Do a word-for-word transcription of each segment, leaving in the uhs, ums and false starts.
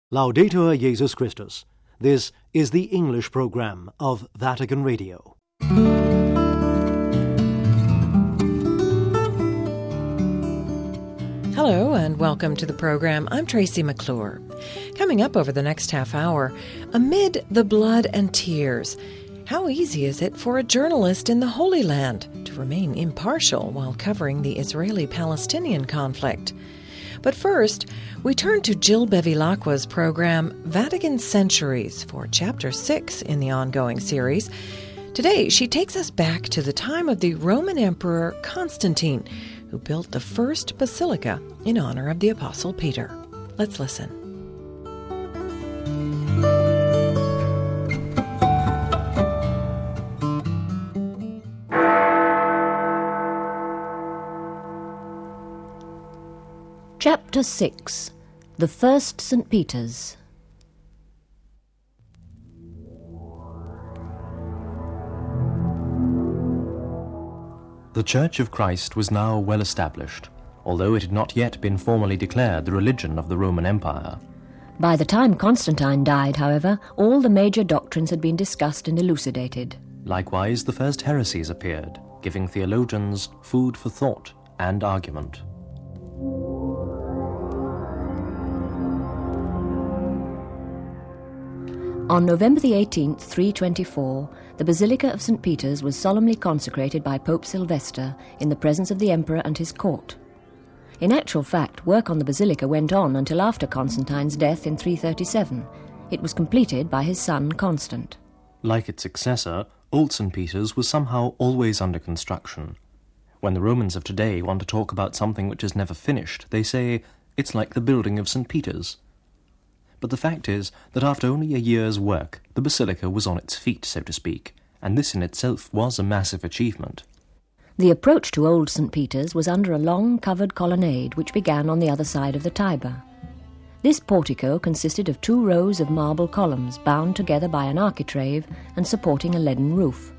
Laudetur Jesus Christus. This is the English program of Vatican Radio. Hello and welcome to the program. I'm Tracy McClure. Coming up over the next half hour, amid the blood and tears, how easy is it for a journalist in the Holy Land to remain impartial while covering the Israeli-Palestinian conflict? But first, we turn to Jill Bevilacqua's program, Vatican Centuries, for Chapter six in the ongoing series. Today, she takes us back to the time of the Roman Emperor Constantine, who built the first basilica in honor of the Apostle Peter. Let's listen. Chapter six. The First Saint Peter's. The Church of Christ was now well established, although it had not yet been formally declared the religion of the Roman Empire. By the time Constantine died, however, all the major doctrines had been discussed and elucidated. Likewise, the first heresies appeared, giving theologians food for thought and argument. On November the eighteenth, three twenty-four, the Basilica of Saint Peter's was solemnly consecrated by Pope Sylvester in the presence of the Emperor and his court. In actual fact, work on the basilica went on until after Constantine's death in three thirty-seven. It was completed by his son Constant. Like its successor, Old Saint Peter's was somehow always under construction. When the Romans of today want to talk about something which is never finished, they say, it's like the building of Saint Peter's. But the fact is that after only a year's work, the basilica was on its feet, so to speak, and this in itself was a massive achievement. The approach to Old Saint Peter's was under a long covered colonnade which began on the other side of the Tiber. This portico consisted of two rows of marble columns bound together by an architrave and supporting a leaden roof.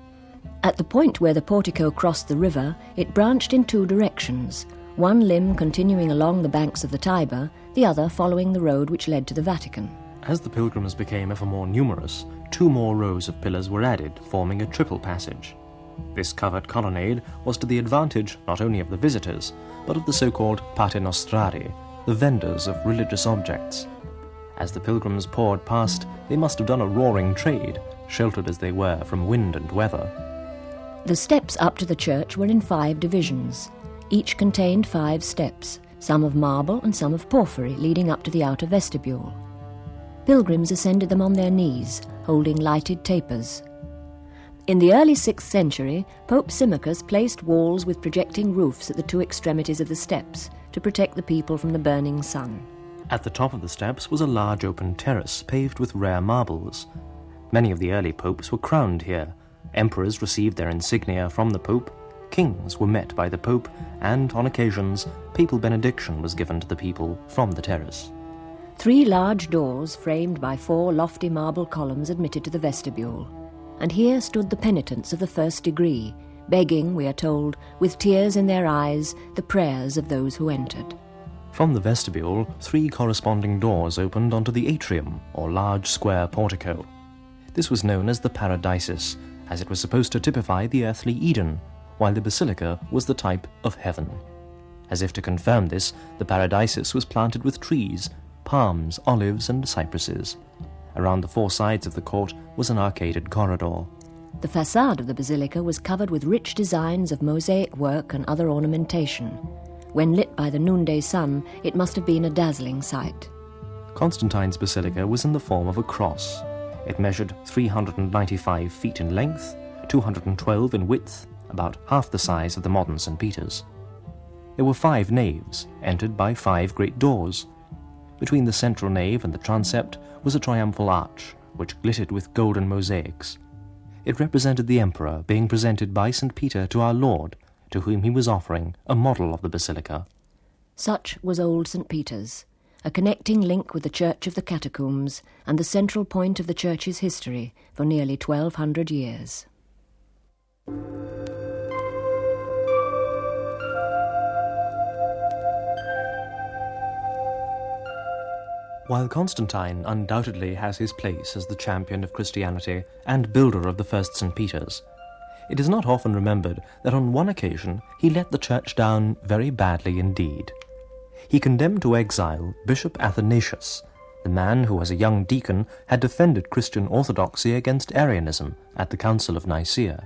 At the point where the portico crossed the river, it branched in two directions, one limb continuing along the banks of the Tiber, the other following the road which led to the Vatican. As the pilgrims became ever more numerous, two more rows of pillars were added, forming a triple passage. This covered colonnade was to the advantage not only of the visitors, but of the so-called paternostrari, the vendors of religious objects. As the pilgrims poured past, they must have done a roaring trade, sheltered as they were from wind and weather. The steps up to the church were in five divisions. Each contained five steps, some of marble and some of porphyry, leading up to the outer vestibule. Pilgrims ascended them on their knees, holding lighted tapers. In the early sixth century, Pope Symmachus placed walls with projecting roofs at the two extremities of the steps to protect the people from the burning sun. At the top of the steps was a large open terrace paved with rare marbles. Many of the early popes were crowned here. Emperors received their insignia from the Pope. Kings were met by the Pope, and, on occasions, papal benediction was given to the people from the terrace. Three large doors framed by four lofty marble columns admitted to the vestibule, and here stood the penitents of the first degree, begging, we are told, with tears in their eyes, the prayers of those who entered. From the vestibule, three corresponding doors opened onto the atrium, or large square portico. This was known as the Paradisus, as it was supposed to typify the earthly Eden, while the basilica was the type of heaven. As if to confirm this, the Paradisus was planted with trees, palms, olives, and cypresses. Around the four sides of the court was an arcaded corridor. The facade of the basilica was covered with rich designs of mosaic work and other ornamentation. When lit by the noonday sun, it must have been a dazzling sight. Constantine's basilica was in the form of a cross. It measured three hundred ninety-five feet in length, two hundred twelve in width, about half the size of the modern Saint Peter's. There were five naves, entered by five great doors. Between the central nave and the transept was a triumphal arch, which glittered with golden mosaics. It represented the emperor being presented by Saint Peter to our Lord, to whom he was offering a model of the basilica. Such was Old Saint Peter's, a connecting link with the Church of the Catacombs and the central point of the Church's history for nearly twelve hundred years. While Constantine undoubtedly has his place as the champion of Christianity and builder of the first Saint Peter's, it is not often remembered that on one occasion he let the church down very badly indeed. He condemned to exile Bishop Athanasius, the man who as a young deacon had defended Christian orthodoxy against Arianism at the Council of Nicaea.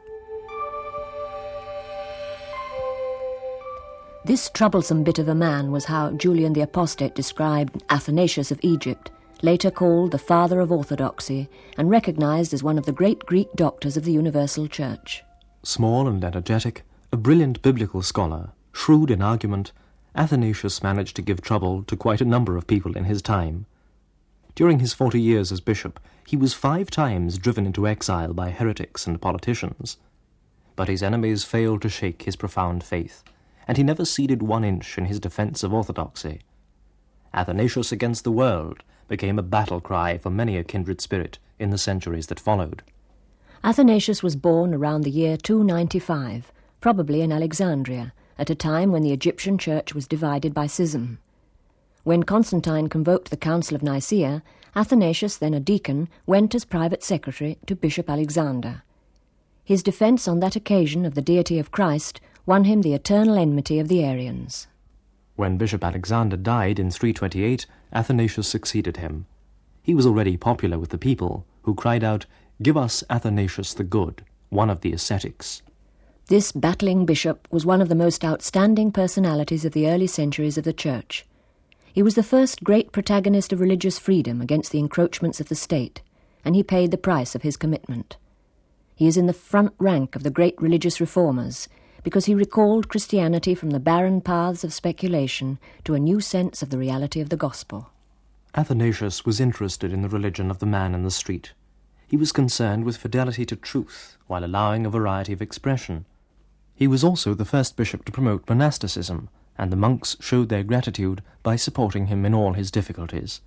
This troublesome bit of a man was how Julian the Apostate described Athanasius of Egypt, later called the father of orthodoxy and recognized as one of the great Greek doctors of the Universal Church. Small and energetic, a brilliant biblical scholar, shrewd in argument, Athanasius managed to give trouble to quite a number of people in his time. During his forty years as bishop, he was five times driven into exile by heretics and politicians. But his enemies failed to shake his profound faith, and he never ceded one inch in his defense of orthodoxy. Athanasius against the world became a battle cry for many a kindred spirit in the centuries that followed. Athanasius was born around the year two ninety-five, probably in Alexandria, at a time when the Egyptian church was divided by schism. When Constantine convoked the Council of Nicaea, Athanasius, then a deacon, went as private secretary to Bishop Alexander. His defence on that occasion of the deity of Christ won him the eternal enmity of the Arians. When Bishop Alexander died in three twenty-eight, Athanasius succeeded him. He was already popular with the people, who cried out, "Give us Athanasius the Good, one of the ascetics." This battling bishop was one of the most outstanding personalities of the early centuries of the Church. He was the first great protagonist of religious freedom against the encroachments of the state, and he paid the price of his commitment. He is in the front rank of the great religious reformers, because he recalled Christianity from the barren paths of speculation to a new sense of the reality of the gospel. Athanasius was interested in the religion of the man in the street. He was concerned with fidelity to truth, while allowing a variety of expression. He was also the first bishop to promote monasticism, and the monks showed their gratitude by supporting him in all his difficulties.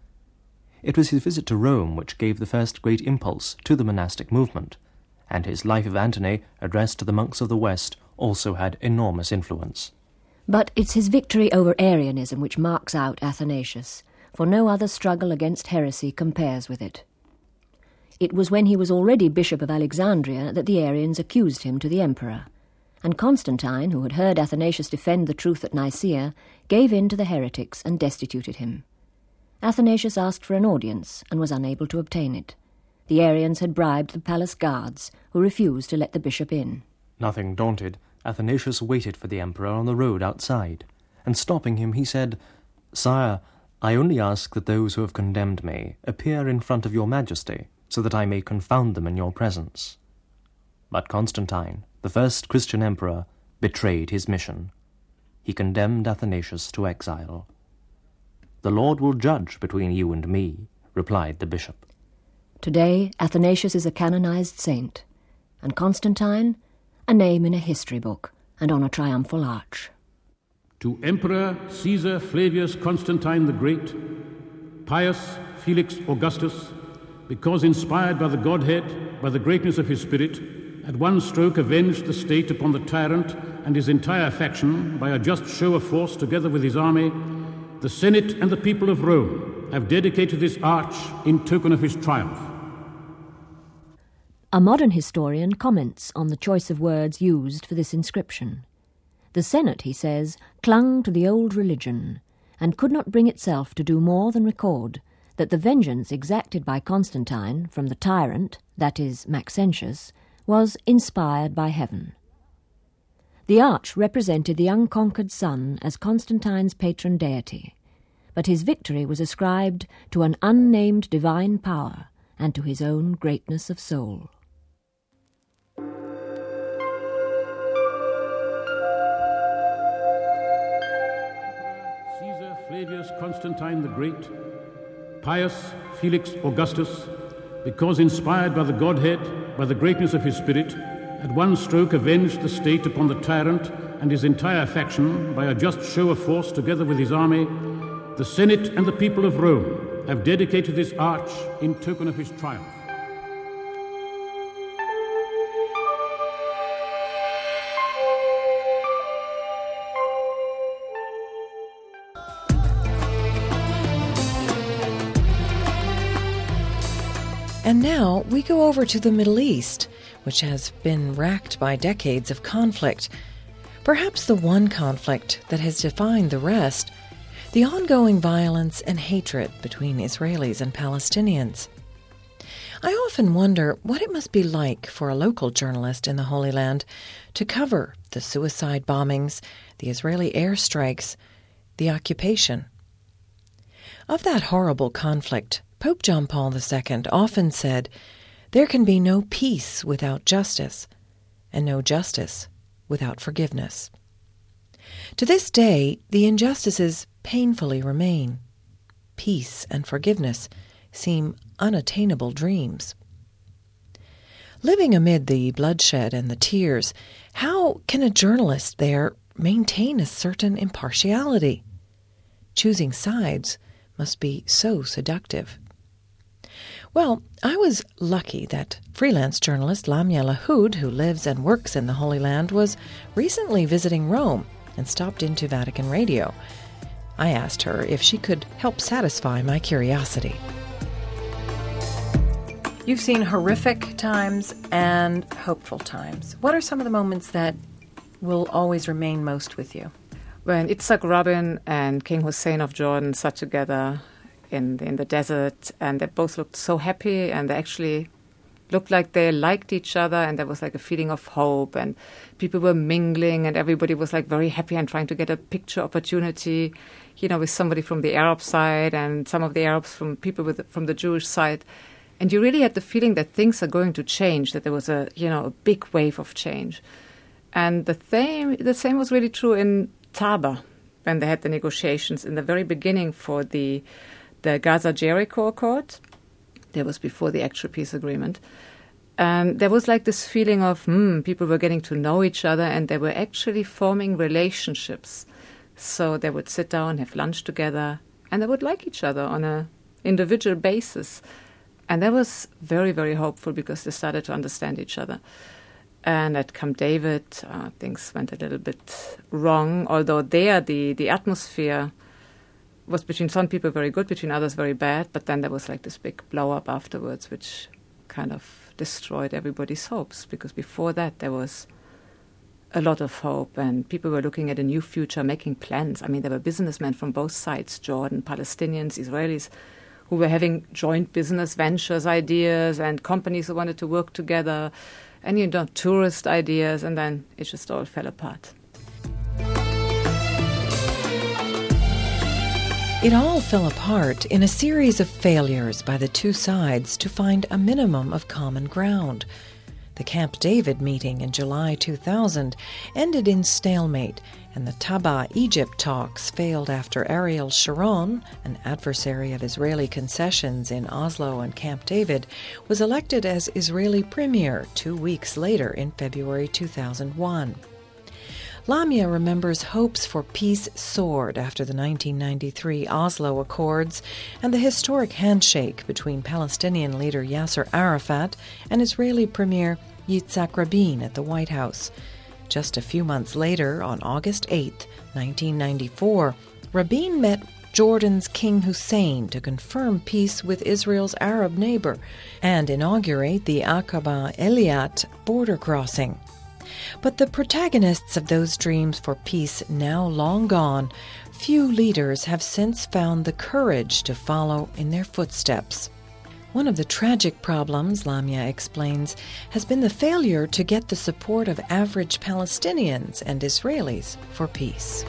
It was his visit to Rome which gave the first great impulse to the monastic movement, and his Life of Antony, addressed to the monks of the West, also had enormous influence. But it's his victory over Arianism which marks out Athanasius, for no other struggle against heresy compares with it. It was when he was already Bishop of Alexandria that the Arians accused him to the emperor, and Constantine, who had heard Athanasius defend the truth at Nicaea, gave in to the heretics and destituted him. Athanasius asked for an audience and was unable to obtain it. The Arians had bribed the palace guards, who refused to let the bishop in. Nothing daunted, Athanasius waited for the emperor on the road outside, and stopping him he said, "Sire, I only ask that those who have condemned me appear in front of your majesty, so that I may confound them in your presence." But Constantine, the first Christian emperor, betrayed his mission. He condemned Athanasius to exile. "The Lord will judge between you and me," replied the bishop. Today, Athanasius is a canonized saint, and Constantine, a name in a history book and on a triumphal arch. To Emperor Caesar Flavius Constantine the Great, Pius Felix Augustus, because inspired by the Godhead, by the greatness of his spirit, at one stroke avenged the state upon the tyrant and his entire faction by a just show of force together with his army, the Senate and the people of Rome have dedicated this arch in token of his triumph. A modern historian comments on the choice of words used for this inscription. The Senate, he says, clung to the old religion and could not bring itself to do more than record that the vengeance exacted by Constantine from the tyrant, that is, Maxentius, was inspired by heaven. The arch represented the unconquered sun as Constantine's patron deity, but his victory was ascribed to an unnamed divine power and to his own greatness of soul. Caesar Flavius Constantine the Great, Pius Felix Augustus, because inspired by the Godhead, by the greatness of his spirit, at one stroke avenged the state upon the tyrant and his entire faction by a just show of force together with his army, the Senate and the people of Rome have dedicated this arch in token of his triumph. And now we go over to the Middle East, which has been racked by decades of conflict. Perhaps the one conflict that has defined the rest, the ongoing violence and hatred between Israelis and Palestinians. I often wonder what it must be like for a local journalist in the Holy Land to cover the suicide bombings, the Israeli airstrikes, the occupation. Of that horrible conflict, Pope John Paul the Second often said, "There can be no peace without justice, and no justice without forgiveness." To this day, the injustices painfully remain. Peace and forgiveness seem unattainable dreams. Living amid the bloodshed and the tears, how can a journalist there maintain a certain impartiality? Choosing sides must be so seductive. Well, I was lucky that freelance journalist Lamia Lahoud, who lives and works in the Holy Land, was recently visiting Rome and stopped into Vatican Radio. I asked her if she could help satisfy my curiosity. You've seen horrific times and hopeful times. What are some of the moments that will always remain most with you? When Yitzhak Rabin and King Hussein of Jordan sat together in in the desert, and they both looked so happy, and they actually looked like they liked each other, and there was like a feeling of hope, and people were mingling, and everybody was like very happy and trying to get a picture opportunity, you know, with somebody from the Arab side and some of the Arabs from people with from the Jewish side. And you really had the feeling that things are going to change, that there was a, you know, a big wave of change. And the same, the same was really true in Taba, when they had the negotiations in the very beginning for the the Gaza-Jericho Accord. That was before the actual peace agreement. And there was like this feeling of, hmm, people were getting to know each other, and they were actually forming relationships. So they would sit down, have lunch together, and they would like each other on an individual basis. And that was very, very hopeful because they started to understand each other. And at Camp David, uh, things went a little bit wrong, although there the, the atmosphere was between some people very good, between others very bad, but then there was like this big blow-up afterwards, which kind of destroyed everybody's hopes, because before that there was a lot of hope, and people were looking at a new future, making plans. I mean, there were businessmen from both sides, Jordan, Palestinians, Israelis, who were having joint business ventures, ideas, and companies who wanted to work together, and, you know, tourist ideas, and then it just all fell apart. It all fell apart in a series of failures by the two sides to find a minimum of common ground. The Camp David meeting in July two thousand ended in stalemate, and the Taba, Egypt talks failed after Ariel Sharon, an adversary of Israeli concessions in Oslo and Camp David, was elected as Israeli premier two weeks later in February two thousand one. Lamia remembers hopes for peace soared after the nineteen ninety-three Oslo Accords and the historic handshake between Palestinian leader Yasser Arafat and Israeli Premier Yitzhak Rabin at the White House. Just a few months later, on August eighth, nineteen ninety-four, Rabin met Jordan's King Hussein to confirm peace with Israel's Arab neighbor and inaugurate the Aqaba-Eilat border crossing. But the protagonists of those dreams for peace now long gone, few leaders have since found the courage to follow in their footsteps. One of the tragic problems, Lamia explains, has been the failure to get the support of average Palestinians and Israelis for peace.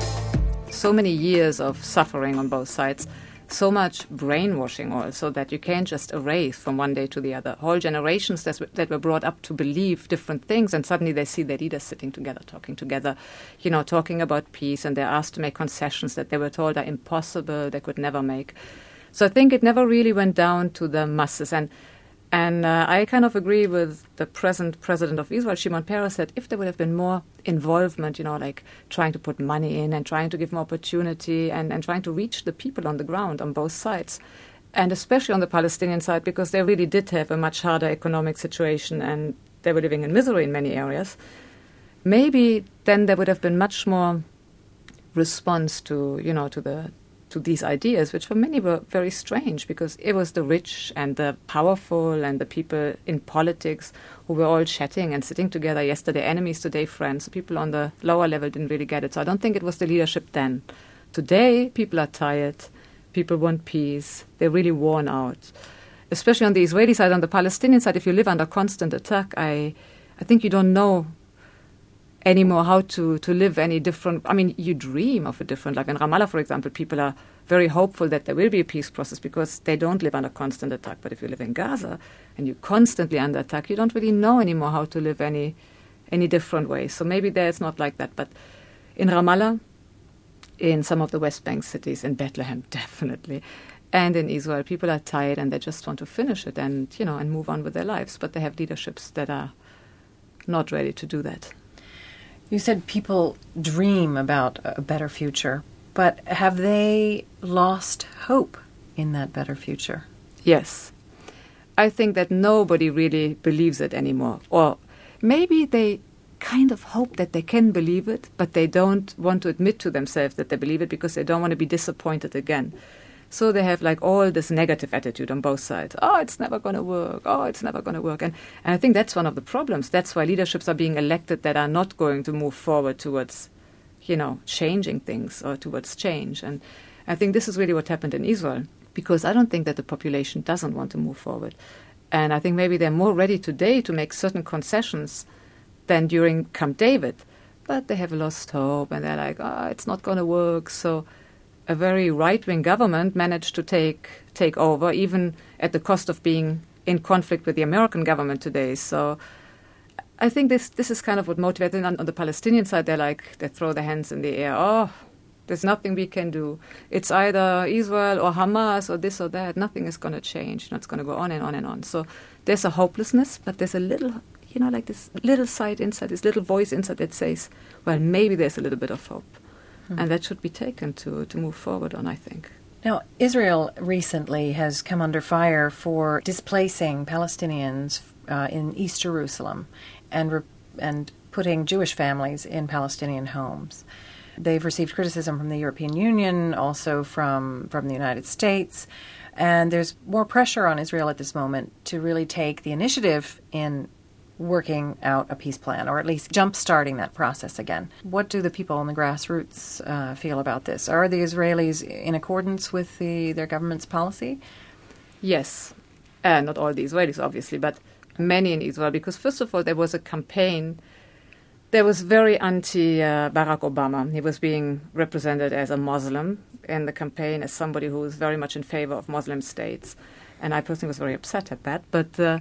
So many years of suffering on both sides, so much brainwashing also, that you can't just erase from one day to the other. Whole generations that, that were brought up to believe different things, and suddenly they see their leaders sitting together, talking together, you know, talking about peace, and they're asked to make concessions that they were told are impossible, they could never make. So I think it never really went down to the masses. And And uh, I kind of agree with the present president of Israel, Shimon Peres, that if there would have been more involvement, you know, like trying to put money in and trying to give more opportunity and, and trying to reach the people on the ground on both sides, and especially on the Palestinian side, because they really did have a much harder economic situation and they were living in misery in many areas, maybe then there would have been much more response to, you know, to the to these ideas, which for many were very strange, because it was the rich and the powerful and the people in politics who were all chatting and sitting together, yesterday enemies, today friends. People on the lower level didn't really get it. So I don't think it was the leadership then. Today, people are tired. People want peace. They're really worn out. Especially on the Israeli side. On the Palestinian side, if you live under constant attack, I, I think you don't know anymore how to, to live any different. I mean, you dream of a different, like in Ramallah, for example, people are very hopeful that there will be a peace process because they don't live under constant attack. But if you live in Gaza and you're constantly under attack, you don't really know anymore how to live any any different way. So maybe there it's not like that. But in Ramallah, in some of the West Bank cities, in Bethlehem, definitely, and in Israel, people are tired and they just want to finish it and, you know, and move on with their lives. But they have leaderships that are not ready to do that. You said people dream about a better future, but have they lost hope in that better future? Yes. I think that nobody really believes it anymore. Or maybe they kind of hope that they can believe it, but they don't want to admit to themselves that they believe it because they don't want to be disappointed again. So they have like all this negative attitude on both sides. Oh, it's never going to work. Oh, it's never going to work. And, and I think that's one of the problems. That's why leaderships are being elected that are not going to move forward towards, you know, changing things or towards change. And I think this is really what happened in Israel, because I don't think that the population doesn't want to move forward. And I think maybe they're more ready today to make certain concessions than during Camp David. But they have lost hope and they're like, oh, it's not going to work. So a very right-wing government managed to take take over, even at the cost of being in conflict with the American government today. So I think this this is kind of what motivated. On, on the Palestinian side, they're like, they throw their hands in the air. Oh, there's nothing we can do. It's either Israel or Hamas or this or that. Nothing is going to change. And it's going to go on and on and on. So there's a hopelessness, but there's a little, you know, like this little side inside, this little voice inside that says, well, maybe there's a little bit of hope. And that should be taken to, to move forward on, I think. Now, Israel recently has come under fire for displacing Palestinians uh, in East Jerusalem and re- and putting Jewish families in Palestinian homes. They've received criticism from the European Union, also from, from the United States, and there's more pressure on Israel at this moment to really take the initiative in working out a peace plan, or at least jump-starting that process again. What do the people on the grassroots uh, feel about this? Are the Israelis in accordance with the, their government's policy? Yes. Uh, not all the Israelis, obviously, but many in Israel, because first of all, there was a campaign that was very anti-Barack uh, Obama. He was being represented as a Muslim in the campaign, as somebody who was very much in favor of Muslim states. And I personally was very upset at that. But uh,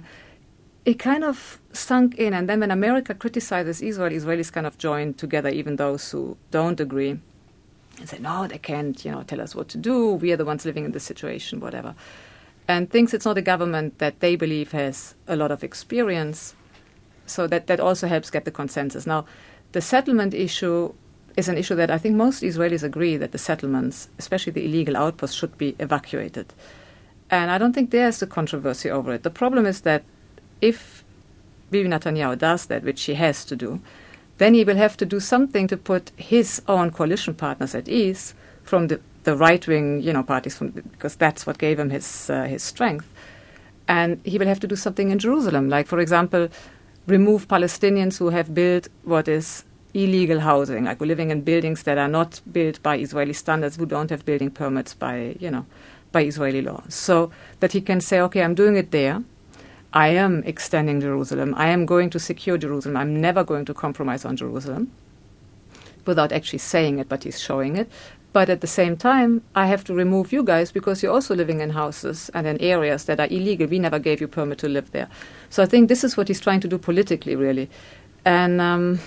it kind of sunk in, and then when America criticizes Israel, Israelis kind of join together, even those who don't agree, and say, no, they can't, you know, tell us what to do. We are the ones living in this situation, whatever. And thinks it's not a government that they believe has a lot of experience. So that, that also helps get the consensus. Now, the settlement issue is an issue that I think most Israelis agree that the settlements, especially the illegal outposts, should be evacuated. And I don't think there's a controversy over it. The problem is that if Bibi Netanyahu does that, which he has to do, then he will have to do something to put his own coalition partners at ease from the, the right-wing, you know, parties, from, because that's what gave him his uh, his strength. And he will have to do something in Jerusalem, like, for example, remove Palestinians who have built what is illegal housing, like we're living in buildings that are not built by Israeli standards, who don't have building permits by, you know, by Israeli law. So that he can say, okay, I'm doing it there. I am extending Jerusalem. I am going to secure Jerusalem. I'm never going to compromise on Jerusalem, without actually saying it, but he's showing it. But at the same time, I have to remove you guys because you're also living in houses and in areas that are illegal. We never gave you permit to live there. So I think this is what he's trying to do politically, really. And um,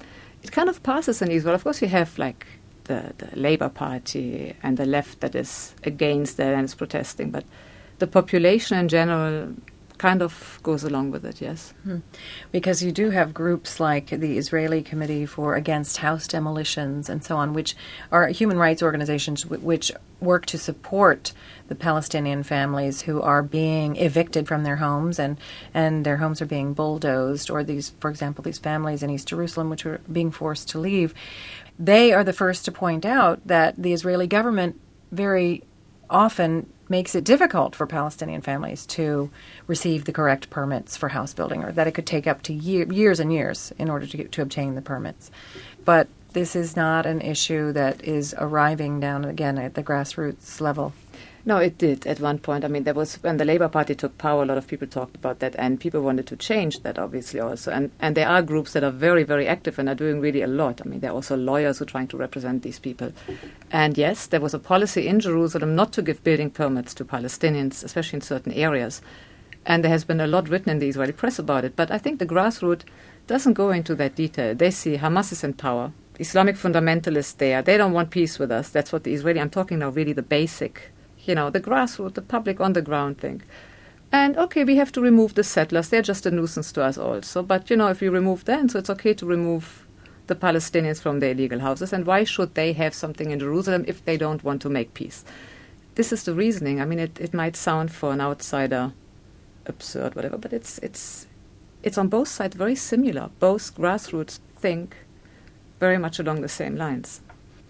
it kind of passes in Israel. Of course, you have like the, the Labour Party and the left that is against that and is protesting. But the population in general kind of goes along with it, yes. Hmm. Because you do have groups like the Israeli Committee for Against House Demolitions and so on, which are human rights organizations w- which work to support the Palestinian families who are being evicted from their homes and, and their homes are being bulldozed, or these, for example, these families in East Jerusalem which are being forced to leave. They are the first to point out that the Israeli government very often makes it difficult for Palestinian families to receive the correct permits for house building, or that it could take up to year, years and years in order to get, to obtain the permits. But this is not an issue that is arriving down, again, at the grassroots level. No, it did at one point. I mean, there was, when the Labour Party took power, a lot of people talked about that, and people wanted to change that, obviously, also. And, and there are groups that are very, very active and are doing really a lot. I mean, there are also lawyers who are trying to represent these people. And yes, there was a policy in Jerusalem not to give building permits to Palestinians, especially in certain areas. And there has been a lot written in the Israeli press about it. But I think the grassroots doesn't go into that detail. They see Hamas is in power, Islamic fundamentalists there. They don't want peace with us. That's what the Israeli, I'm talking now really the basic, you know, the grassroots, the public on the ground thing. And, okay, we have to remove the settlers. They're just a nuisance to us also. But, you know, if we remove them, so it's okay to remove the Palestinians from their illegal houses. And why should they have something in Jerusalem if they don't want to make peace? This is the reasoning. I mean, it, it might sound for an outsider absurd, whatever, but it's it's it's on both sides very similar. Both grassroots think very much along the same lines.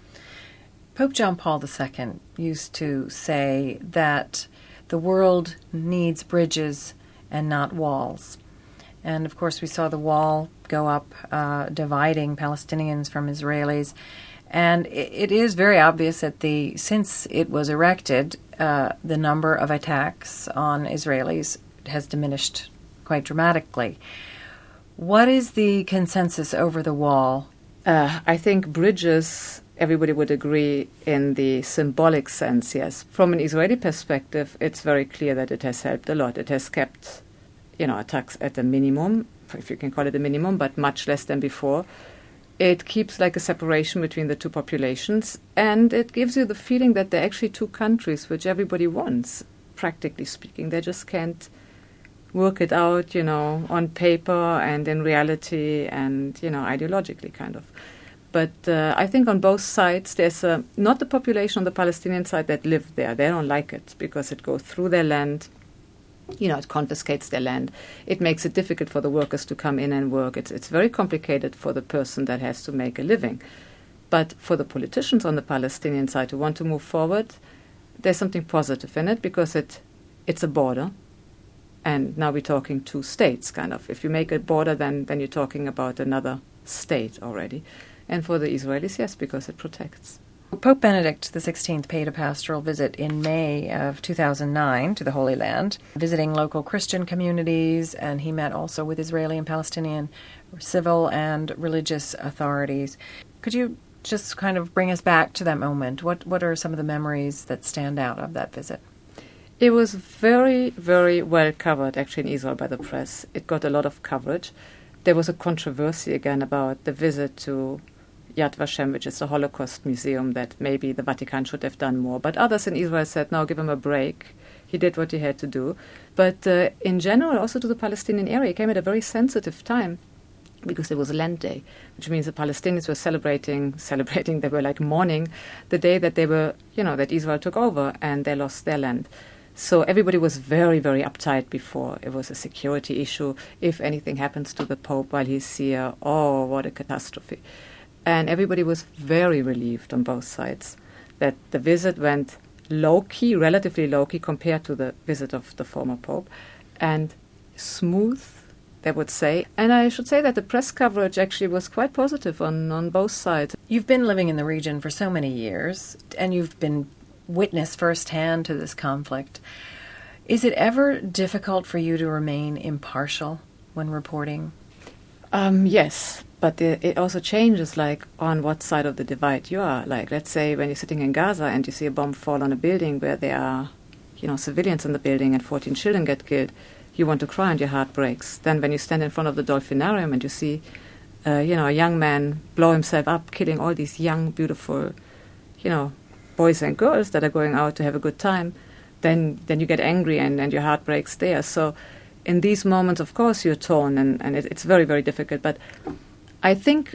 Pope John Paul the Second used to say that the world needs bridges and not walls. And, of course, we saw the wall go up, uh, dividing Palestinians from Israelis. And it, it is very obvious that the since it was erected, uh, the number of attacks on Israelis has diminished quite dramatically. What is the consensus over the wall? Uh, I think bridges, everybody would agree in the symbolic sense, yes. From an Israeli perspective, it's very clear that it has helped a lot. It has kept, you know, attacks at a minimum, if you can call it a minimum, but much less than before. It keeps like a separation between the two populations, and it gives you the feeling that there are actually two countries which everybody wants, practically speaking. They just can't work it out, you know, on paper and in reality and, you know, ideologically kind of. But uh, I think on both sides there's a, not the population on the Palestinian side that live there. They don't like it because it goes through their land. You know, it confiscates their land. It makes it difficult for the workers to come in and work. It's it's very complicated for the person that has to make a living. But for the politicians on the Palestinian side who want to move forward, there's something positive in it because it it's a border. And now we're talking two states, kind of. If you make a border, then, then you're talking about another state already. And for the Israelis, yes, because it protects. Pope Benedict the sixteenth paid a pastoral visit in May of two thousand nine to the Holy Land, visiting local Christian communities, and he met also with Israeli and Palestinian civil and religious authorities. Could you just kind of bring us back to that moment? What what are some of the memories that stand out of that visit? It was very, very well covered, actually, in Israel by the press. It got a lot of coverage. There was a controversy, again, about the visit to Yad Vashem, which is the Holocaust museum, that maybe the Vatican should have done more. But others in Israel said, no, give him a break. He did what he had to do. But uh, in general, also to the Palestinian area, it came at a very sensitive time because it was Lent Day, which means the Palestinians were celebrating, celebrating, they were like mourning the day that they were, you know, that Israel took over and they lost their land. So everybody was very, very uptight before. It was a security issue. If anything happens to the Pope while he's here, oh, what a catastrophe. And everybody was very relieved on both sides that the visit went low-key, relatively low-key compared to the visit of the former Pope, and smooth, they would say. And I should say that the press coverage actually was quite positive on, on both sides. You've been living in the region for so many years, and you've been witness firsthand to this conflict. Is it ever difficult for you to remain impartial when reporting? Um, yes, but the, it also changes, like, on what side of the divide you are. Like, let's say when you're sitting in Gaza and you see a bomb fall on a building where there are, you know, civilians in the building and fourteen children get killed, you want to cry and your heart breaks. Then when you stand in front of the Dolphinarium and you see, uh, you know, a young man blow himself up, killing all these young, beautiful, you know, boys and girls that are going out to have a good time, then then you get angry and, and your heart breaks there. So in these moments, of course, you're torn, and, and it, it's very, very difficult. But I think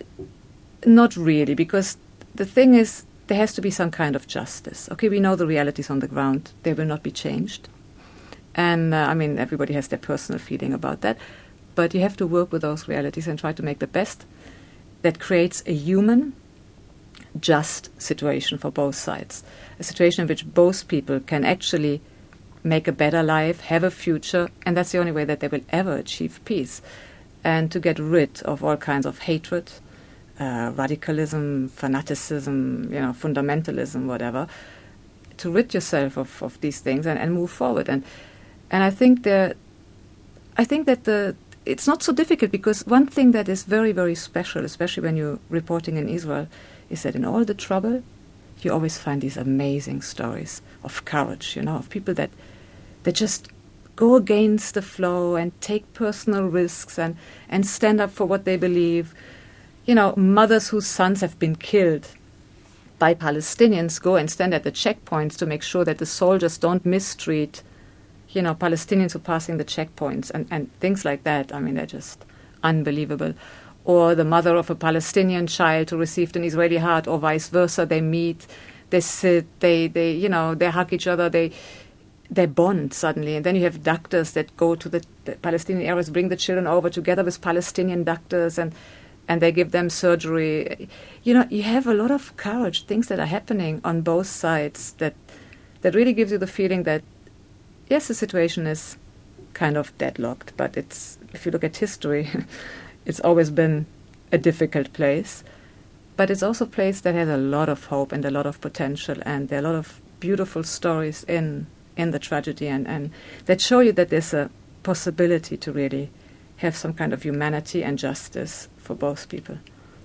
not really, because the thing is, there has to be some kind of justice. Okay, we know the realities on the ground. They will not be changed. And, uh, I mean, everybody has their personal feeling about that. But you have to work with those realities and try to make the best that creates a human just situation for both sides, a situation in which both people can actually make a better life, have a future, and that's the only way that they will ever achieve peace. And to get rid of all kinds of hatred, uh, radicalism, fanaticism, you know, fundamentalism, whatever, to rid yourself of, of these things and, and move forward. And and I think there, I think that the it's not so difficult, because one thing that is very, very special, especially when you're reporting in Israel, is that in all the trouble, you always find these amazing stories of courage, you know, of people that that just go against the flow and take personal risks and, and stand up for what they believe. You know, mothers whose sons have been killed by Palestinians go and stand at the checkpoints to make sure that the soldiers don't mistreat, you know, Palestinians who are passing the checkpoints and, and things like that. I mean, they're just unbelievable. Or the mother of a Palestinian child who received an Israeli heart, or vice versa. They meet, they sit, they, they you know, they hug each other, they... they bond suddenly. And then you have doctors that go to the, the Palestinian areas, bring the children over together with Palestinian doctors, and and they give them surgery. You know, you have a lot of courage, things that are happening on both sides that that really gives you the feeling that, yes, the situation is kind of deadlocked, but it's, if you look at history, it's always been a difficult place. But it's also a place that has a lot of hope and a lot of potential, and there are a lot of beautiful stories in in the tragedy, and, and that show you that there's a possibility to really have some kind of humanity and justice for both people.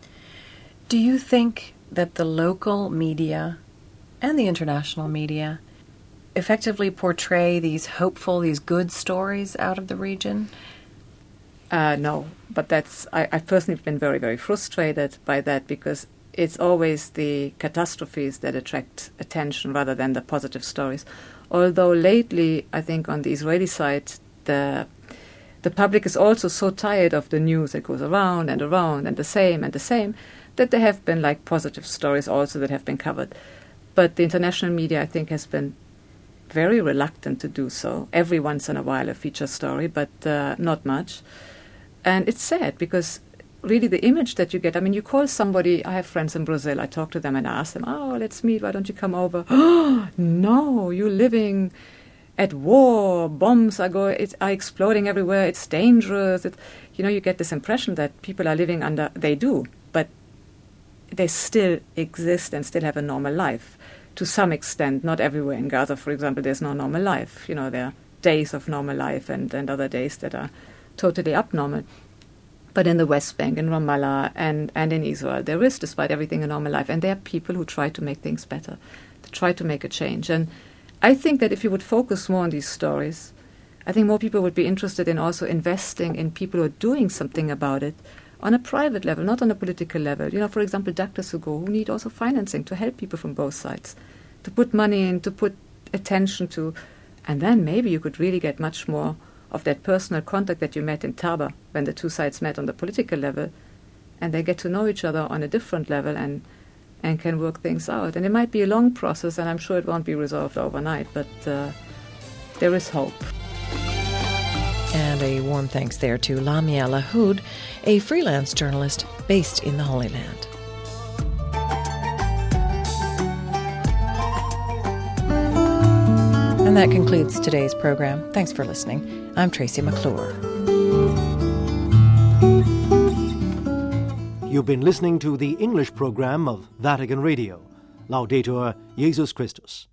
Do you think that the local media and the international media effectively portray these hopeful, these good stories out of the region? Uh, no, but that's, I, I've personally been very, very frustrated by that, because it's always the catastrophes that attract attention rather than the positive stories. Although lately, I think on the Israeli side, the the public is also so tired of the news that goes around and around and the same and the same, that there have been like positive stories also that have been covered. But the international media, I think, has been very reluctant to do so. Every once in a while a feature story, but uh, not much. And it's sad, because really the image that you get, I mean, you call somebody, I have friends in Brazil, I talk to them and I ask them, oh, let's meet, why don't you come over? Oh, no, you're living at war, bombs are, go, it's, are exploding everywhere, it's dangerous. It, you know, you get this impression that people are living under, they do, but they still exist and still have a normal life. To some extent, not everywhere. In Gaza, for example, there's no normal life. You know, there are days of normal life and, and other days that are totally abnormal. But in the West Bank, in Ramallah, and, and in Israel, there is, despite everything, a normal life. And there are people who try to make things better, to try to make a change. And I think that if you would focus more on these stories, I think more people would be interested in also investing in people who are doing something about it on a private level, not on a political level. You know, for example, doctors who go, who need also financing to help people from both sides, to put money in, to put attention to. And then maybe you could really get much more of that personal contact that you met in Taba when the two sides met on the political level, and they get to know each other on a different level and and can work things out. And it might be a long process, and I'm sure it won't be resolved overnight, but uh, there is hope. And a warm thanks there to Lamia Lahoud, a freelance journalist based in the Holy Land. And that concludes today's program. Thanks for listening. I'm Tracy McClure. You've been listening to the English program of Vatican Radio. Laudetur Jesus Christus.